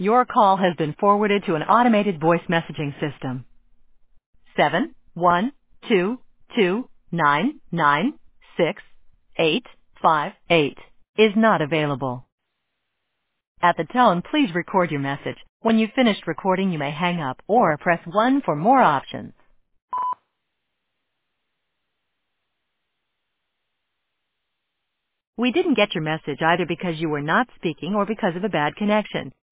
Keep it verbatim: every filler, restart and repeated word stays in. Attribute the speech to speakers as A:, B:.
A: Your call has been forwarded to an automated voice messaging system. Seven one two two nine nine six eight five eight is not available. At the tone, please record your message. When you've finished recording, you may hang up or press one for more options. We didn't get your message either because you were not speaking or because of a bad connection.